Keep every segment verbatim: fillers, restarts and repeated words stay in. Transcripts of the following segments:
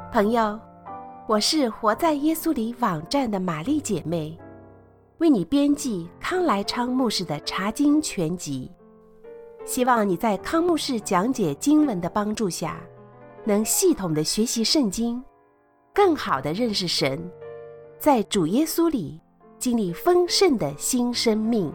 朋友，我是活在耶稣里网站的玛丽姐妹，为你编辑康来昌牧师的查经全集，希望你在康牧师讲解经文的帮助下，能系统的学习圣经，更好的认识神，在主耶稣里经历丰盛的新生命。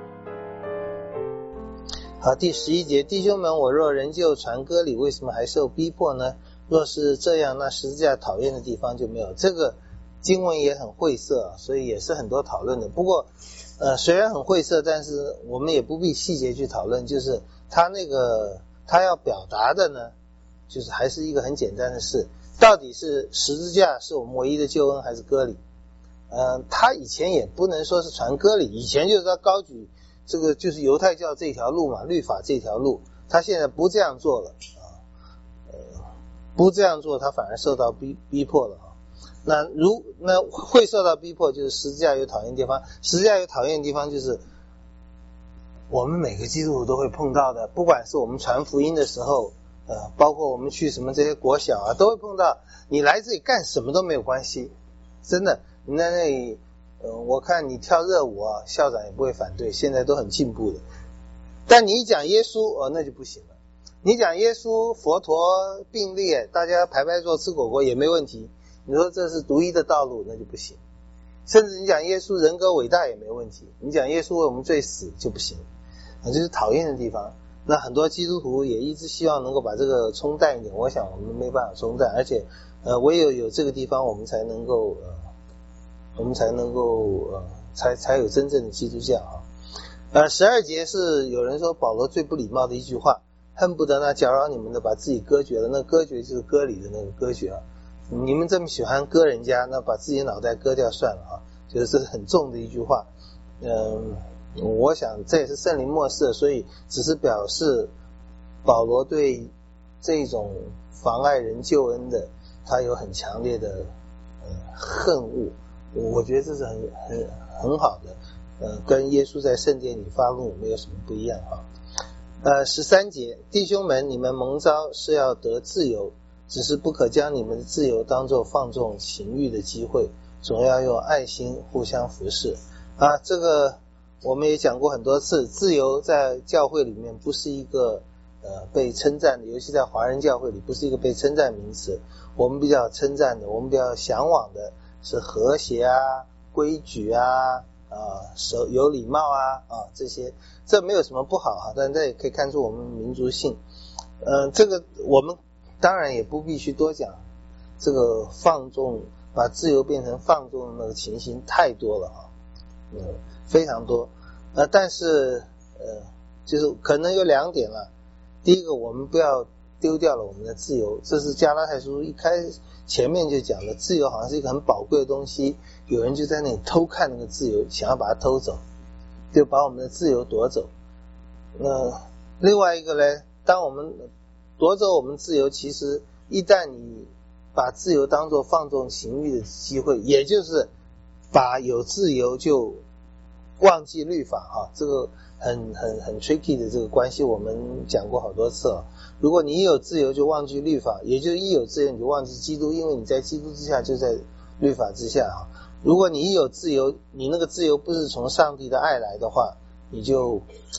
好，第十一节，弟兄们，我若仍旧传割礼，为什么还受逼迫呢？若是这样，那十字架讨厌的地方就没有。这个经文也很晦涩，所以也是很多讨论的。不过呃，虽然很晦涩，但是我们也不必细节去讨论，就是他那个他要表达的呢，就是还是一个很简单的事，到底是十字架是我们唯一的救恩还是割礼。呃，他以前也不能说是传割礼，以前就是他高举这个就是犹太教这条路嘛，律法这条路，他现在不这样做了啊，呃，不这样做，他反而受到逼逼迫了啊。那如那会受到逼迫，就是十字架有讨厌的地方，十字架有讨厌的地方，就是我们每个基督徒都会碰到的，不管是我们传福音的时候，呃，包括我们去什么这些国小啊，都会碰到。你来这里干什么都没有关系，真的，你在那里。呃，我看你跳热舞啊，校长也不会反对，现在都很进步的。但你一讲耶稣，哦，那就不行了。你讲耶稣、佛陀并列，大家排排坐吃果果也没问题。你说这是独一的道路，那就不行。甚至你讲耶稣人格伟大也没问题，你讲耶稣为我们罪死就不行。啊，这是讨厌的地方。那很多基督徒也一直希望能够把这个冲淡一点，我想我们没办法冲淡，而且呃，唯有有这个地方，我们才能够呃。我们才能够呃，才才有真正的基督教啊。呃，十二节是有人说保罗最不礼貌的一句话，恨不得呢搅扰你们的把自己割绝了。那割绝就是割礼的那个割绝啊。你们这么喜欢割人家，那把自己脑袋割掉算了啊，就是很重的一句话。嗯，我想这也是圣灵默示，所以只是表示保罗对这种妨碍人救恩的，他有很强烈的呃恨恶。我觉得这是很很很好的，呃，跟耶稣在圣殿里发怒没有什么不一样啊。呃，十三节，弟兄们，你们蒙召是要得自由，只是不可将你们的自由当作放纵情欲的机会，总要用爱心互相服侍啊。这个我们也讲过很多次，自由在教会里面不是一个呃被称赞的，尤其在华人教会里不是一个被称赞名词。我们比较称赞的，我们比较向往的是和谐啊、规矩啊、啊有礼貌啊啊这些，这没有什么不好哈，但这也可以看出我们民族性。呃，这个我们当然也不必须多讲，这个放纵把自由变成放纵的那个情形太多了啊，嗯，非常多。呃，但是呃，就是可能有两点了。第一个，我们不要丢掉了我们的自由，这是加拉太书一开始前面就讲了，自由好像是一个很宝贵的东西，有人就在那里偷看那个自由，想要把它偷走，就把我们的自由夺走。那另外一个呢，当我们夺走我们自由，其实一旦你把自由当作放纵情欲的机会，也就是把有自由就忘记律法啊，这个很很很 tricky 的这个关系，我们讲过好多次了。如果你一有自由就忘记律法，也就是一有自由你就忘记基督，因为你在基督之下就在律法之下啊。如果你一有自由，你那个自由不是从上帝的爱来的话，你就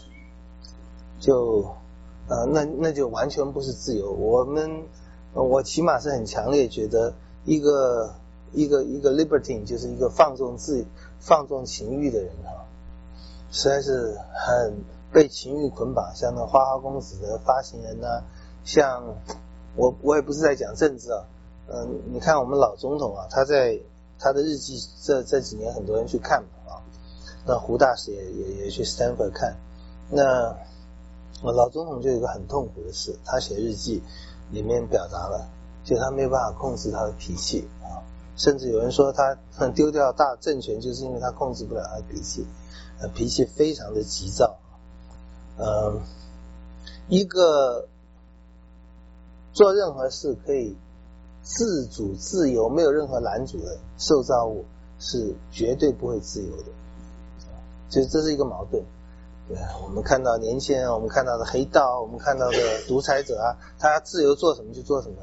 就呃那那就完全不是自由。我们我起码是很强烈觉得一个一个一个 libertine 就是一个放纵自放纵情欲的人啊，实在是很被情欲捆绑，像那花花公子的发行人啊，像我我也不是在讲政治啊，嗯、呃，你看我们老总统啊，他在他的日记这这几年很多人去看啊，那胡大使也也也去 Stanford 看，那老总统就有一个很痛苦的事，他写日记里面表达了，就他没有办法控制他的脾气啊，甚至有人说他丢掉大政权就是因为他控制不了他的脾气，呃，脾气非常的急躁。呃，一个做任何事可以自主自由，没有任何拦阻的受造物是绝对不会自由的，就是这是一个矛盾。对，我们看到年轻人，我们看到的黑道，我们看到的独裁者啊，他自由做什么就做什么，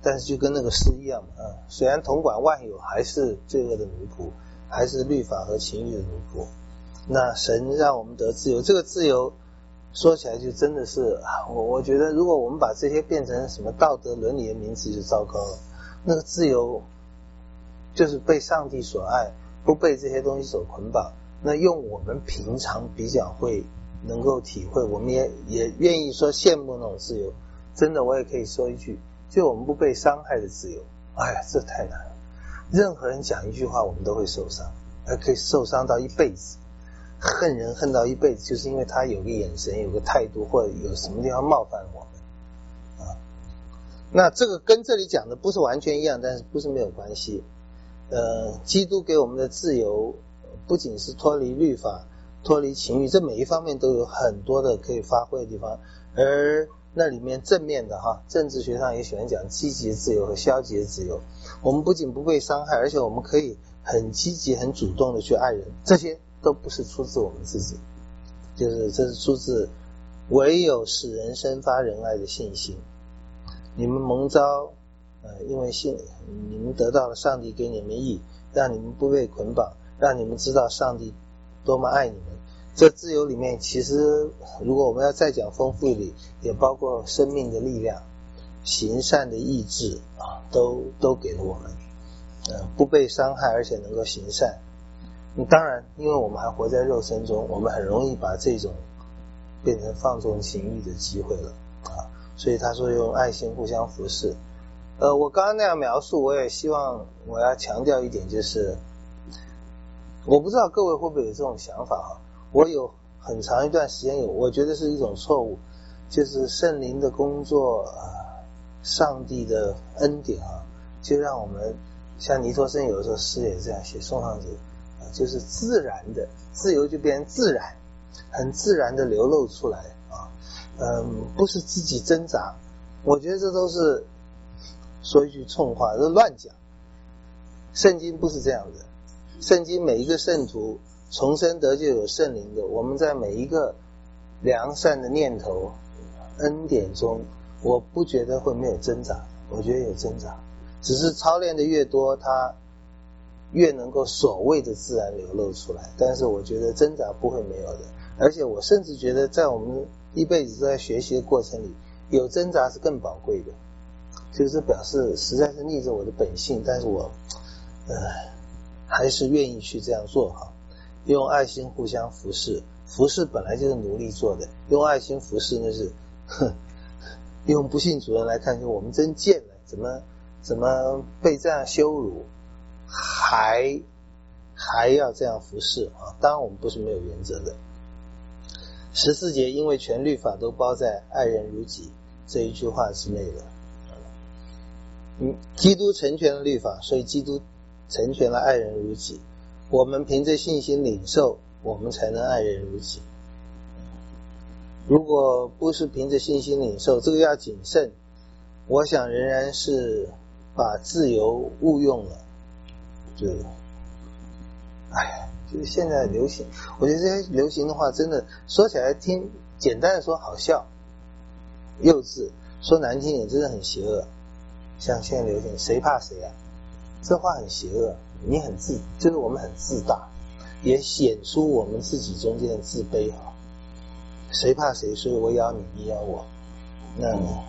但是就跟那个诗一样嘛，啊，虽然统管万有，还是罪恶的奴仆，还是律法和情欲的奴仆。那神让我们得自由，这个自由说起来就真的是，我我觉得如果我们把这些变成什么道德伦理的名词就糟糕了。那个自由就是被上帝所爱，不被这些东西所捆绑。那用我们平常比较会能够体会，我们也也愿意说羡慕那种自由。真的，我也可以说一句，就我们不被伤害的自由。哎呀，这太难了。任何人讲一句话，我们都会受伤，还可以受伤到一辈子。恨人恨到一辈子，就是因为他有个眼神，有个态度，或者有什么地方冒犯我们啊。那这个跟这里讲的不是完全一样，但是不是没有关系。呃，基督给我们的自由，不仅是脱离律法、脱离情欲，这每一方面都有很多的可以发挥的地方。而那里面正面的哈，政治学上也喜欢讲积极的自由和消极的自由。我们不仅不被伤害，而且我们可以很积极、很主动的去爱人，这些都不是出自我们自己，就是这是出自唯有使人生发仁爱的信心。你们蒙召，呃，因为信，你们得到了上帝给你们义，让你们不被捆绑，让你们知道上帝多么爱你们。这自由里面，其实如果我们要再讲丰富一点，也包括生命的力量、行善的意志啊，都都给了我们，呃，不被伤害，而且能够行善。当然，因为我们还活在肉身中，我们很容易把这种变成放纵情欲的机会了啊。所以他说用爱心互相服侍。呃，我刚刚那样描述，我也希望我要强调一点，就是我不知道各位会不会有这种想法哈。我有很长一段时间有，我觉得是一种错误，就是圣灵的工作，呃，上帝的恩典啊，就让我们像尼托生有的时候诗也这样写，宋尚子就是自然的自由就变成自然，很自然的流露出来啊，嗯，不是自己挣扎。我觉得这都是说一句冲话，都乱讲。圣经不是这样的，圣经每一个圣徒重生得救有圣灵的，我们在每一个良善的念头恩典中，我不觉得会没有挣扎，我觉得有挣扎，只是操练的越多，它越能够所谓的自然流露出来。但是我觉得挣扎不会没有的，而且我甚至觉得在我们一辈子都在学习的过程里，有挣扎是更宝贵的，就是表示实在是逆着我的本性，但是我呃还是愿意去这样做哈。用爱心互相服侍，服侍本来就是奴隶做的，用爱心服侍那是哼，用不信主人来看，就我们真贱了，怎么怎么被这样羞辱，还还要这样服侍啊？当然我们不是没有原则的。十四节，因为全律法都包在爱人如己这一句话之内了。嗯，基督成全了律法，所以基督成全了爱人如己。我们凭着信心领受，我们才能爱人如己。如果不是凭着信心领受，这个要谨慎，我想仍然是把自由误用了。就哎，就是现在流行，我觉得这些流行的话真的说起来听简单的说好笑幼稚，说难听点真的很邪恶。像现在流行谁怕谁啊，这话很邪恶，你很自，就是我们很自大，也显出我们自己中间的自卑啊。谁怕谁，所以我咬你，你咬我。那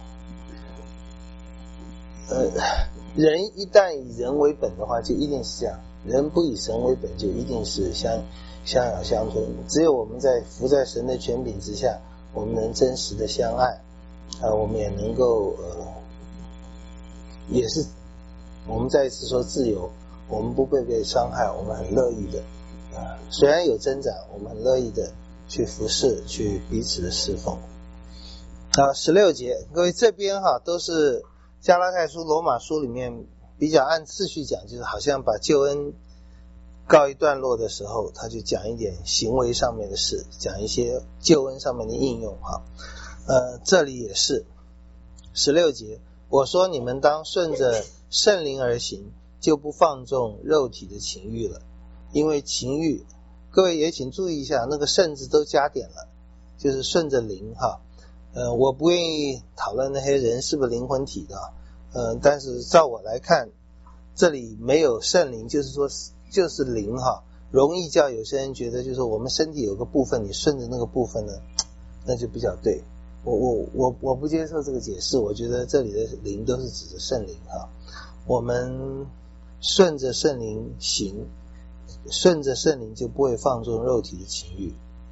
呃，人一旦以人为本的话，就一定是这样；人不以神为本，就一定是相相咬相吞。只有我们在服在神的权柄之下，我们能真实的相爱，啊，我们也能够呃，也是我们再一次说自由，我们不会被伤害，我们很乐意的啊，虽然有挣扎，我们很乐意的去服侍，去彼此的侍奉。啊，十六节，各位这边哈都是加拉太书、罗马书里面比较按次序讲，就是好像把救恩告一段落的时候，他就讲一点行为上面的事，讲一些救恩上面的应用哈。呃，这里也是十六节，我说你们当顺着圣灵而行，就不放纵肉体的情欲了，因为情欲，各位也请注意一下，那个圣字都加点了，就是顺着灵哈。呃，我不愿意讨论那些人是不是灵魂体的， 呃，但是照我来看，这里没有圣灵，就是说就是灵哈，容易叫有些人觉得就是我们身体有个部分，你顺着那个部分呢，那就比较对。我我我我不接受这个解释，我觉得这里的灵都是指的圣灵哈。我们顺着圣灵行，顺着圣灵就不会放纵肉体的情欲。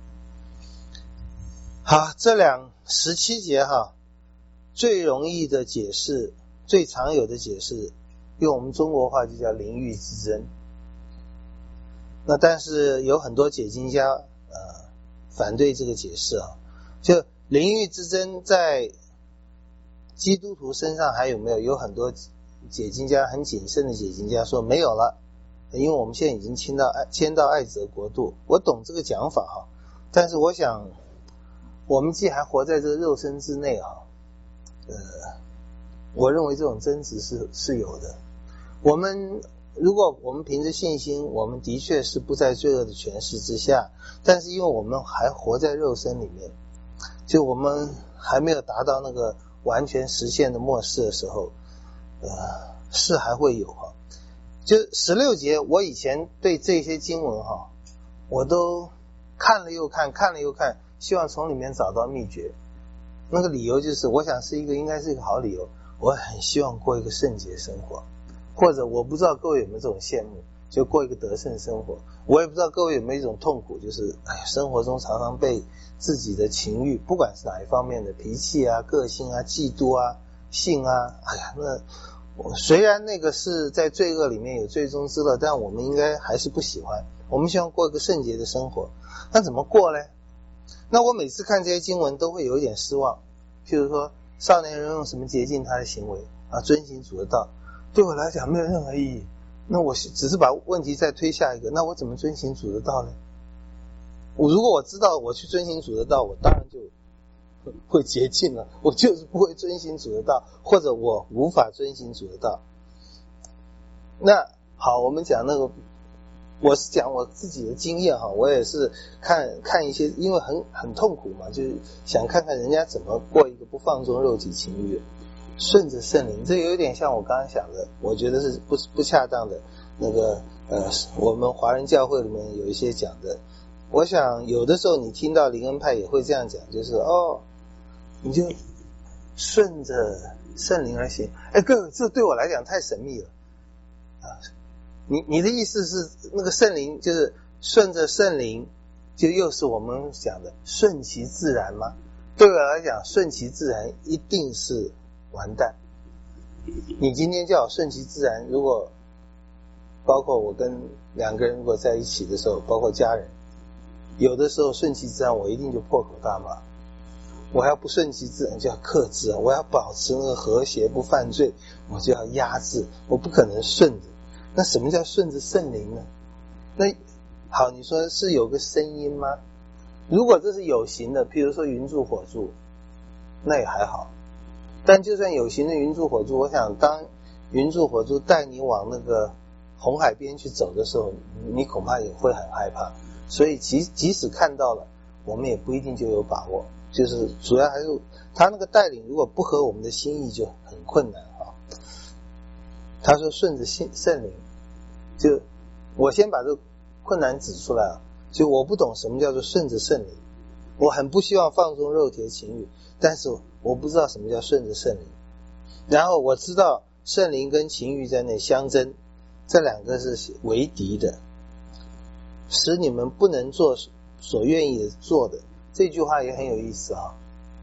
好，这两十七节哈，最容易的解释，最常有的解释，用我们中国话就叫灵欲之争。那但是有很多解经家呃反对这个解释啊，就灵欲之争在基督徒身上还有没有？有很多解经家很谨慎的解经家说没有了，因为我们现在已经迁到迁到爱子的国度。我懂这个讲法哈，但是我想我们既还活在这个肉身之内啊，呃，我认为这种争执是是有的。我们如果我们凭着信心，我们的确是不在罪恶的权势之下，但是因为我们还活在肉身里面，就我们还没有达到那个完全实现的末世的时候，呃，是还会有哈。就十六节，我以前对这些经文哈，我都看了又看，看了又看，希望从里面找到秘诀。那个理由就是，我想是一个应该是一个好理由，我很希望过一个圣洁生活，或者我不知道各位有没有这种羡慕，就过一个得胜生活。我也不知道各位有没有一种痛苦，就是哎呀，生活中常常被自己的情欲，不管是哪一方面的脾气啊、个性啊、嫉妒啊、性啊，哎呀，那虽然那个是在罪恶里面有罪中之乐，但我们应该还是不喜欢。我们希望过一个圣洁的生活，那怎么过呢？那我每次看这些经文都会有一点失望。譬如说，少年人用什么洁净他的行为啊？遵行主的道，对我来讲没有任何意义。那我只是把问题再推下一个，那我怎么遵行主的道呢？我如果我知道我去遵行主的道，我当然就会洁净了。我就是不会遵行主的道，或者我无法遵行主的道。那好，我们讲那个，我是讲我自己的经验哈，我也是看看一些，因为很很痛苦嘛，就是想看看人家怎么过一个不放纵肉体情欲，顺着圣灵。这有点像我刚刚讲的，我觉得是不不恰当的那个呃，我们华人教会里面有一些讲的。我想有的时候你听到灵恩派也会这样讲，就是哦，你就顺着圣灵而行。哎，各位，这对我来讲太神秘了啊！你你的意思是那个圣灵就是顺着圣灵，就又是我们讲的顺其自然吗？对我来讲，顺其自然一定是完蛋。你今天叫我顺其自然，如果包括我跟两个人如果在一起的时候，包括家人，有的时候顺其自然我一定就破口大骂，我要不顺其自然就要克制，我要保持那个和谐不犯罪，我就要压制，我不可能顺着。那什么叫顺着圣灵呢？那好，你说是有个声音吗？如果这是有形的，譬如说云柱火柱，那也还好。但就算有形的云柱火柱，我想当云柱火柱带你往那个红海边去走的时候，你恐怕也会很害怕。所以即即使看到了，我们也不一定就有把握。就是主要还是他那个带领，如果不合我们的心意，就很困难啊。他说顺着圣灵，就我先把这个困难指出来啊。就我不懂什么叫做顺着圣灵，我很不希望放纵肉体的情欲，但是我不知道什么叫顺着圣灵。然后我知道圣灵跟情欲在那相争，这两个是为敌的，使你们不能做所愿意的做的。这句话也很有意思啊，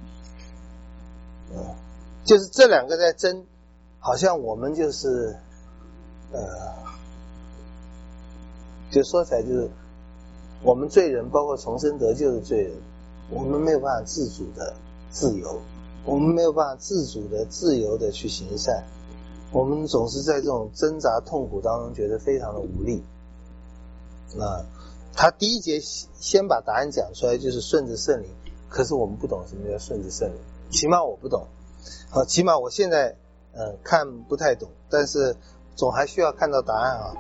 嗯，就是这两个在争，好像我们就是呃，就说起来就是我们罪人，包括重生得救的罪人，我们没有办法自主的自由，我们没有办法自主的自由的去行善，我们总是在这种挣扎痛苦当中觉得非常的无力。那他第一节先把答案讲出来，就是顺着圣灵，可是我们不懂什么叫顺着圣灵，起码我不懂，好，起码我现在呃看不太懂，但是总还需要看到答案啊。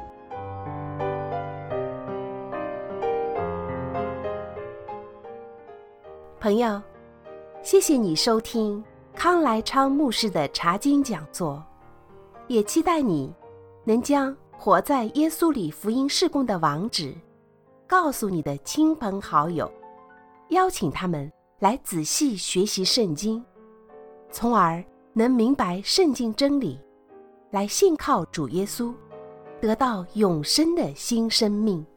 朋友，谢谢你收听康来昌牧师的查经讲座。 也期待你能将活在耶稣里福音事工的网址告诉你的亲朋好友，邀请他们来仔细学习圣经，从而能明白圣经真理，来信靠主耶稣，得到永生的新生命。